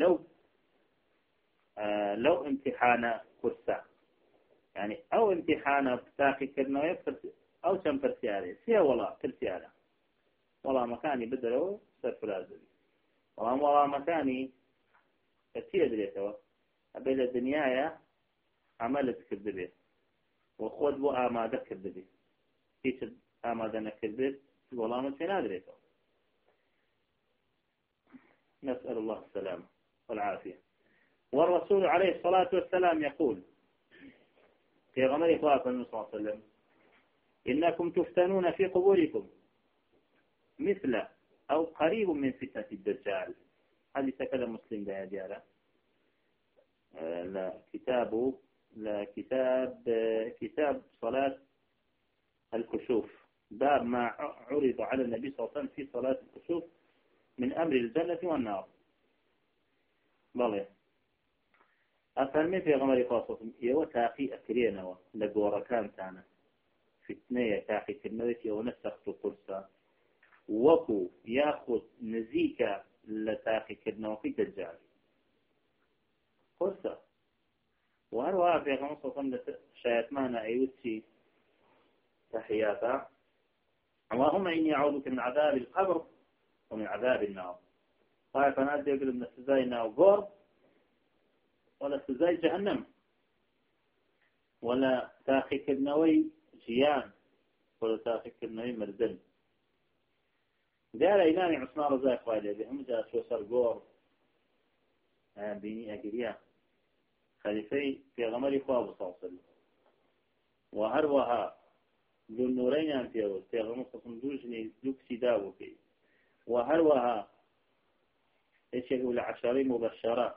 A: لەو امتحانە کورسە يعني ئەو امتحانە تاقیکردنەوەی ئەو چەند پرسیارێ سێ پرسیارە وەڵامەکانی بدرەوە سەرفراز دەبی وەڵامەکانی کە چی دەدرێتەوە ئەبێ لە دنیایە عەمەلت کرد بێت و خۆت بۆ ئامادە کرد بێت هیچ ئامادە نەکردێت وەڵامت پێ نادرێتەوە نسأل الله السلامة والعافية والرسول عليه الصلاة والسلام يقول في غمر إخوة النبي صلى الله عليه وسلم إنكم تفتنون في قبوركم مثل أو قريب من فتنة الدجال. حديث كذا مسلم ده ديارة كتاب صلاة الكسوف، باب ما عرض على النبي صلى الله عليه وسلم في صلاة الكسوف من أمر الجنة والنار. بله أفرمي في غمر خاصة يو تاقي أكرينا لقورا كان تانا فتنية تاقي كرنويت يو نسخت قرصة وكو ياخذ نزيكا لتاقي كرنو في دجال قرصة. وهروها في غمر صلى شايت معنا أيوتي تحياتا اللهم إني أعوذ بك من عذاب القبر ومن عذاب النار. قال فنادي يقول من السزاي النار قرب ولا سزاي جهنم ولا تاخي كرنوي جيان ولا تاخي كرنوي مردن. قال إمامي عثمان رضي الله عنه بهم جاء شو صار قور بيني أجريا خليفي في غمر إخوة صلى وهروها ذو النورين أنتيرو في غمر صندوجني دوكسي داوكي وهروها إيش يقول عشرين مبشرات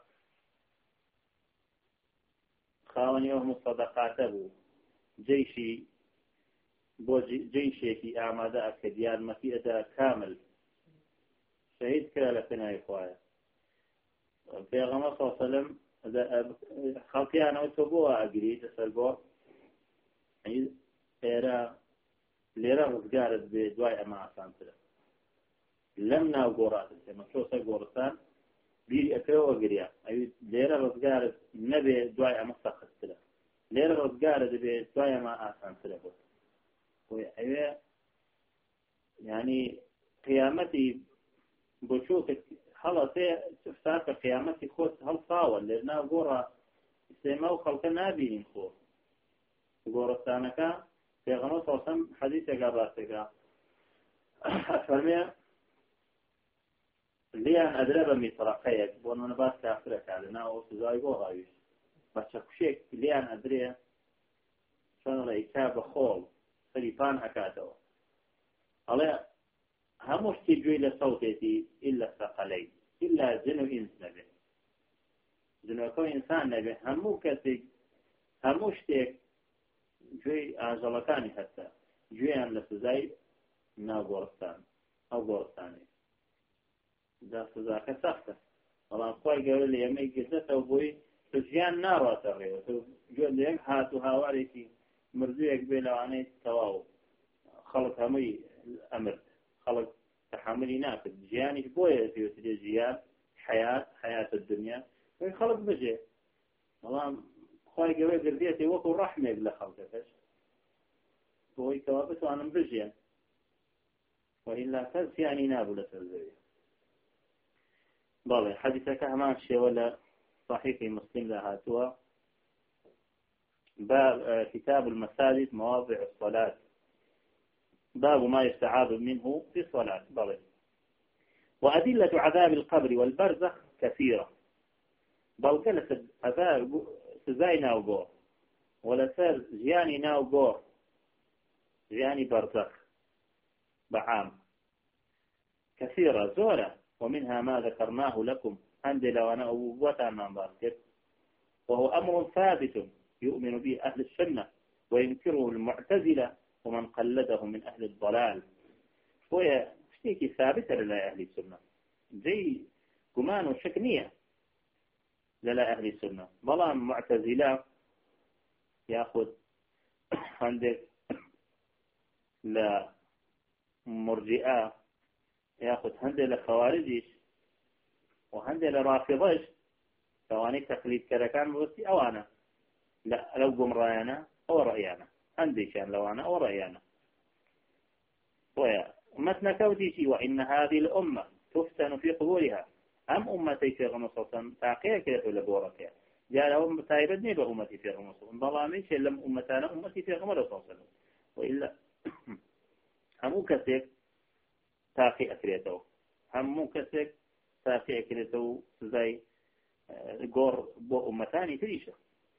A: خاوني وهم الصدقات أبو جيشي في أعماد أكديان مكيئة كامل شهيد كلا لكنا يا إخوايا. في غمر صلى الله عليه وسلم خلقي أنا وتبوها أقري تسألبوه ليرا رزقارت بدواء أما أسانتنا لم ناو قورات مشروع قورتان بيري أكرو أقريا أي ليرا رزقارت نبي دواء أما ساقتنا ليرا رزقارت بدواء أما أسانتنا وأيوة يعني قيامتي بشوفك خلاص ساعة قيامتي خوت هل صاول لأنها قورة استماو خلق نابين خو قورتانك في غنو صوصم حديثة قاباتك أفرمي ليان أدرب مطرقيك وانا نبات كافرك علينا وسزاي قورايش بشكشيك ليان أدري شون رأيكاب خول خليفان أكاتو على هموش تجوي لصوتي إلا الثقلين إلا جنو إنس نبي جنو كو إنسان نبي همو كسيك هموش تيك جوي آجالكاني حتى جويان لسزاي نا غورستان أو غورستاني دا سزاك سخته والله خوي قالوا لي يمي قزته وبوي تجيان نارو أتغير جو ليك هاتو هاواريكي مرزويك بيلواني تواو خلق همي الأمر خلق تحملي ناكد جياني بوية في جيان حياة الدنيا خلق بجي والله خوي قالوا قرديتي وكو رحمة بلا خلقك هو كوابس وأنا بجيان وإلا كذ يعني نابلة الزوية. بالله حديثك همان شيء ولا صحيح مسلم لها توا باب كتاب المساجد مواضع الصلاة باب ما يستعاذ منه في الصلاة. بالله وأدلة عذاب القبر والبرزخ كثيرة بل كلا عذاب سزاي ناوغور ولا سر جياني ناوغور جياني برزخ بعام كثيرة زورة ومنها ما ذكرناه لكم عندنا وأنا أبوتا من ذكر وهو أمر ثابت يؤمن به أهل السنة وينكره المعتزلة ومن قلده من أهل الضلال. وهي شيء ثابت للا أهل السنة زي كمان وشكنية للا أهل السنة بلا معتزلة يأخذ عندك لا مرجئة يأخذ هندل لخوارجيش وهندل لرافضيش ثواني تقليد كذا كان بغسي أو أنا لا لو قم رأينا أو رأينا عندي كان لو أنا أو رأينا ومثنى كوديشي وإن هذه الأمة تفتن في قبورها أم أمتي في غمصة تعقية كيف لبورك جاء لهم تايبدني بأمتي في غمصة ظلاميش لم أمتانا أمتي في غمصة وإلا همو كسيك تاقي أكريته همو كسيك تاقي أكريته زي قور بو أمتاني تريشه.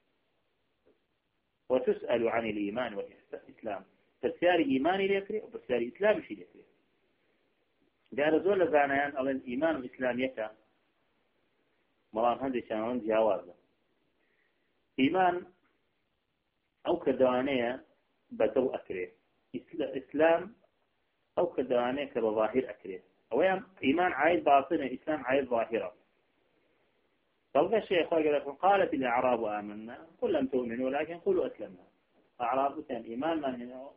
A: وتسأل عن الإيمان والإسلام برسياري إيماني ليكري وبرسياري إسلامي شي ليكري. قال زول زانيان على الإيمان والإسلام يكا مرام هندي شانون جاوازه. إيمان أو كدوانية بدو أكري، إسلام أو كدوانية كبظاهر أكري. أولا إيمان عايد باطنة، إسلام عايد ظاهرة. طلق الشيخ قالت الأعراب آمنا قل لم تؤمنوا لكن قولوا أسلمنا. أعراب كان إيمان من هنا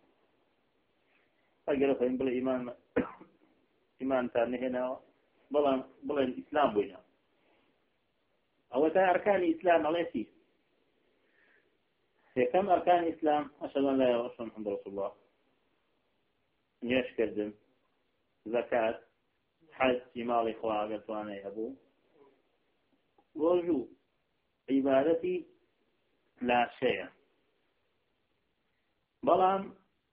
A: قالوا فإن بلا إيمان إيمان ثاني هنا بلا الإسلام بينا. أو أركان الإسلام على شيء. هي كم أركان الإسلام؟ أشهد أن لا إله إلا الله محمد رسول الله. يشكر زكاة حج مال إخوة قلت أنا أبو رجوع عبادتي لا شيء. بلام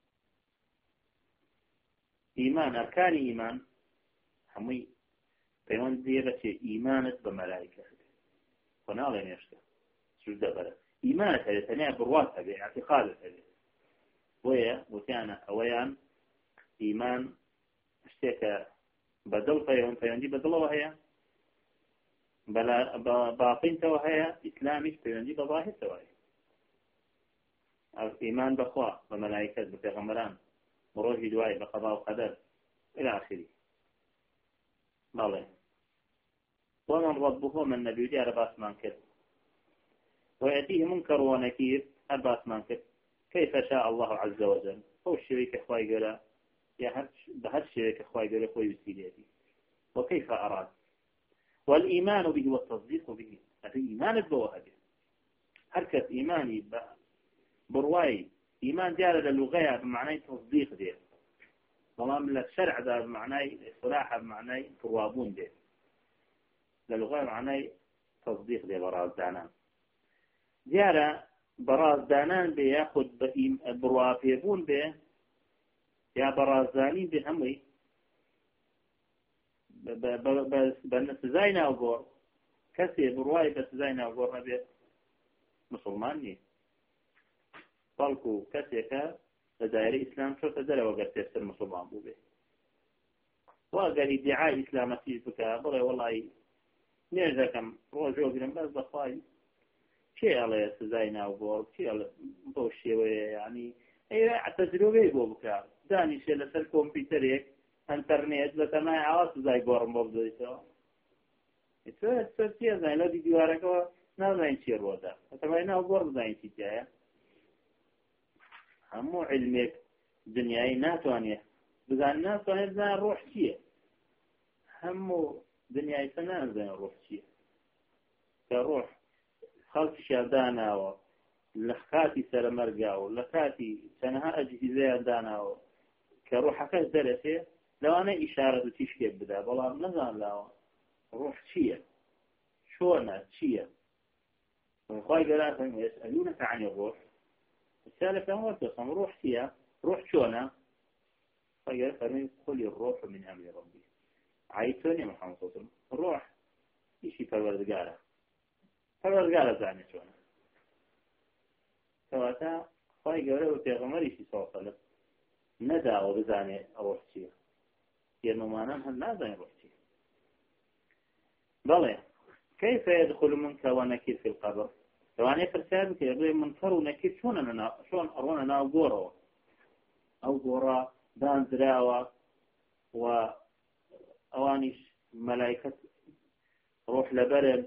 A: إيمان أركان إيمان همي بيون زيرة إيمانت بملائكة فنالين يشتغل سجد بلا إيمانت هذا تنيا برواتها باعتقادها هذا وكان أويان إيمان اشتكى بدل فيون دي بدل وهي بلا باطن توهي إسلامي فيون دي بظاهر توهي. الإيمان بخوا وملائكة بفيغمران مروج دواي بقضاء وقدر إلى آخره. ومن ربه من نبي جاء رباس مانكر ويأتيه منكر ونكير أرباس مانكر كيف شاء الله عز وجل. هو الشريك أخوي قال يا بهر الشريك أخوي قال أخوي بسيديتي وكيف أراد. والإيمان به والتصديق به هذا إيمان بوهده حركة إيماني برواي إيمان جار للغة بمعنى تصديق ده ضمان للشرع ده بمعنى صلاح بمعنى توابون ده للغة بمعنى تصديق ده براز دانان جار براز دانان بياخد بروافيبون به يا برازانين بهمي بس زينا وقور كسي برواي بس زينا وقور نبي مسلماني طلقوا كسيكا لدائرة إسلام شو تدري وقت تفسر مسلمان بوبه وقال ادعاء إسلامتي بكا بغي والله نرجع كم رجوع بلن بس بخواي شيء على زينا وقور شيء على بوشي يعني أي تجربة بوبكا داني شيء لسر كمبيوتريك انترنت لتناي عواص زي قور مبضو يسوا يسوا تسير زي لو دي ديوارك نازين شيء رودا تبعنا قور زين شيء جاية همو علمك دنياي ناتوانيه بزان ناتوانيه بزان روح شيء همو دنياي سنان زين روح شيء كروح خلق شادانا لخاتي سر مرقا ولخاتي سنها أجهزة دانا كروح حكاش درسه لو أنا إشارة تشكي بدا بلا نزال لا روح شيء شونا شيء وخاي قالهم يسألونك عن الروح الثالث هو تصم روح شيء روح شونا خاي قالهم قل الروح من أمر ربي عيتوني محمد صلى الله عليه وسلم الروح إيشي فالورقالة زعني شونا كواتا خاي قالوا بيغمري شي صلى الله عليه وسلم ندا وبزاني روح شيء يرمانان هل لا زين روح شيء بلى كيف يدخل منكر ونكير في القبر لو أنا فرسابك يقول منكر ونكير شون أرونا أو قورا دان زراوة وأوانيش ملائكة روح لبرد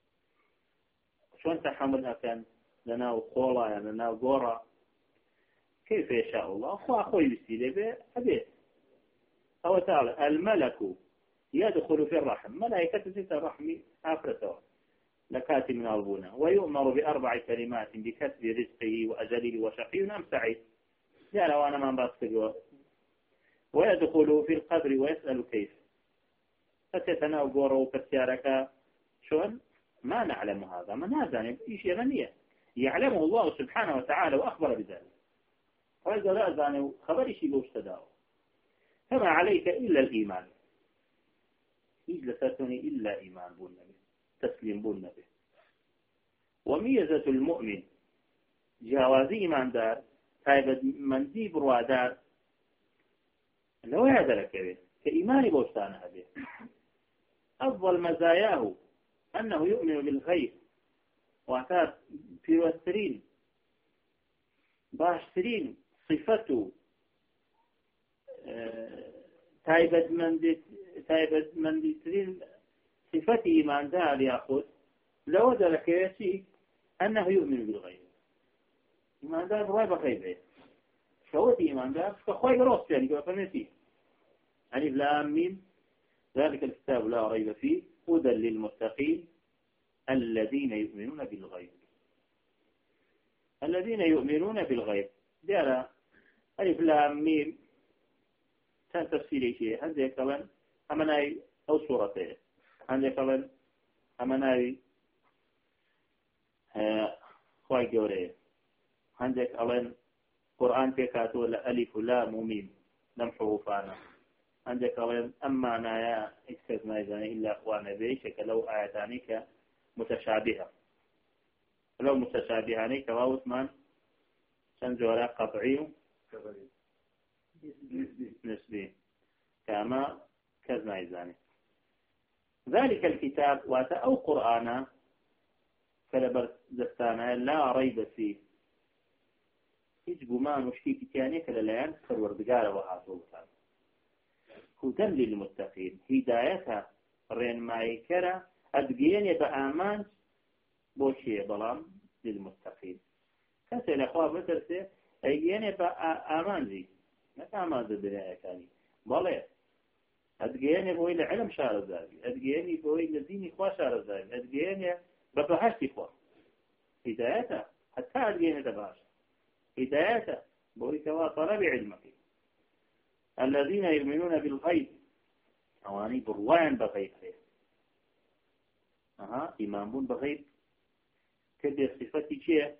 A: شون تحمل أكن لنا وقولا يعني لنا قورا كيف يشاء الله أخوي بسيلي به أبيه أو تعالى الملك يدخل في الرحم ملائكة ست الرحم أفرته لكاتب من أربونا ويؤمر بأربع كلمات بكسب رزقه وأجله وشقي أم سعيد يعني وأنا ما بأسكر ويدخل في القبر ويسأل كيف فتتنا وقوره وكسيارك شون ما نعلم هذا من هذا إيش يغنيه يعلمه الله سبحانه وتعالى وأخبر بذلك وإذا لا أذانه خبر شيء بوشتداه فما عليك إلا الإيمان إذ لساتني إلا إيمان بول النبي تسليم بون به. وميزة المؤمن جوازي من دار تايبد مندي بروادار لو هذا لك كإيمان بوستانها به. أفضل مزاياه أنه يؤمن بالغيب واعتاد في وسترين باشترين صفته تايبد مندي ترين صفة إيمان دار يأخذ لو ذلك يأتي أنه يؤمن بالغيب. إيمان دار رواية بغيبه شوت إيمان دار فخوي روس يعني كما فهمتي ألف لام ميم ذلك الكتاب لا ريب فيه هدى للمتقين الذين يؤمنون بالغيب. الذين يؤمنون بالغيب دار ألف لام ميم كان تفسيري شيء عندك كمان أمناي أو سورته عندك كمان أمناي خواي جوري عندك أولا قرآن كاتو ألف لام ميم لم حروفانا عندك أولا أما نايا استثناء إلا أخوانا بيشك لو آياتانيك متشابهة لو متشابهانيك واوثمان سنجورا قطعي نسبي كما كذا إذاني ذلك الكتاب أو قرآن فلبر دستانا لا ريب فيه يجب ما نشكي كتانيك لليان فالوردقار وهاتوكا هدى للمتقين هدايتها رين مايكرا أدقيني بأمان بوشي ظلام للمتقين كسي الأخوة بترسي أدقيني بأمان ذي ما أمان ذي الدنيا كاني بلي أدقيني بوي لعلم شار الزابي أدقيني بوي لديني خوا شار الزابي أدقيني ببهشتي خوا هدايتها حتى أدقيني تبهش هدايتها بوي كوا طلب علمك الذين يؤمنون بالغيب أواني بروان بغيب إيمان بون بغيب كده صفتي شيء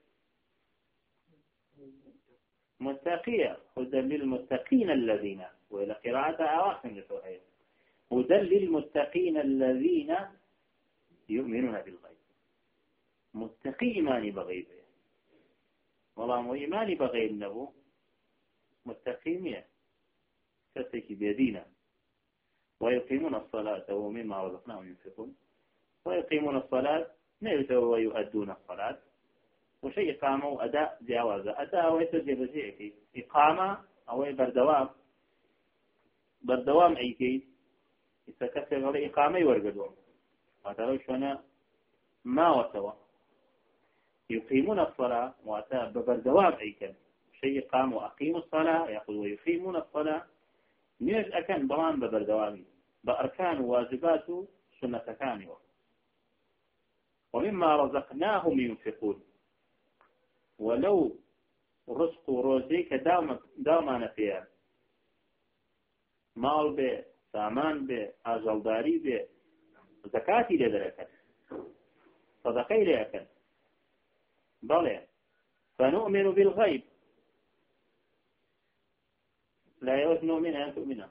A: متقية هدى للمتقين الذين وإلى قراءة أواخر لسوحية هدى للمتقين الذين يؤمنون بالغيب متقي إيماني بغيب والله إيماني بغيب نبو متقيمية كتك بيدينا ويقيمون الصلاة ومما رزقناهم ينفقون ويقيمون الصلاة نيتوا ويؤدون الصلاة وشيء إقامة أداء جوازة أداء ويتجب شيء إقامة أو بردوام أي كي يتكسر على إقامة يورقدون وترى شونا ما وتوا يقيمون الصلاة وأتى ببردوام أي كان شيء إقامة وأقيموا الصلاة يقول ويقيمون الصلاة نيج أكن بلان ببردوامي بأركان واجبات سنة كاملة ومما رزقناهم ينفقون ولو رزق روزيك داوما فيها مال به سامان به أجلداري به زكاتي لدركت صدقي لأكن بلى فنؤمن بالغيب لا يوجد نؤمن أن تؤمن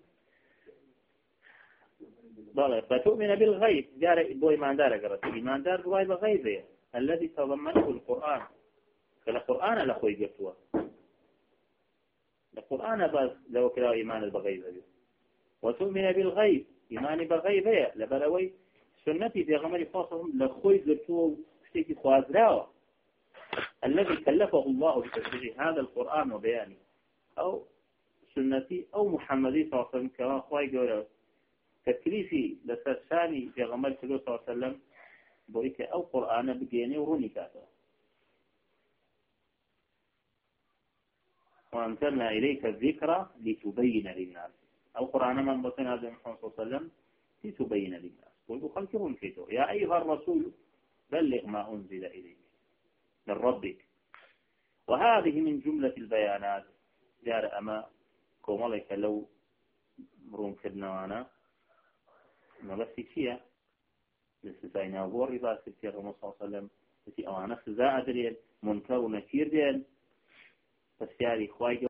A: بلى فتؤمن بالغيب جار بوي ما دار قرأت إيمان دار بوي بغيبه الذي تضمنه القرآن فالقرآن لأخوي جفتوه القرآن بس لو كلا إيمان البغيبه وتؤمن بالغيب إيمان بغيبه لبلوي سنتي في غمر فاصلهم لأخوي جفتوه شيء خوازراوه الذي كلفه الله بتشريع هذا القرآن وبيانه أو سنتي أو محمدي صلى الله عليه وسلم كما أخوي جوله تكليفي لسرساني في غمر صلى الله عليه وسلم بويك أو قرآن بجيني وروني كاته وأنزلنا إليك الذكرى لتبين للناس أو قرآن من بطن هذا محمد صلى الله عليه وسلم لتبين للناس ويخلقون كيتو يا أيها الرسول بلغ ما أنزل إليك من ربك وهذه من جملة البيانات جار أما كومالك لو مرون كدنا وانا ما بس شيء لسه أبو رباط في الرسول صلى الله عليه وسلم التي أوانا سزاء دريل منكر ونكير ديل بس ياري خواي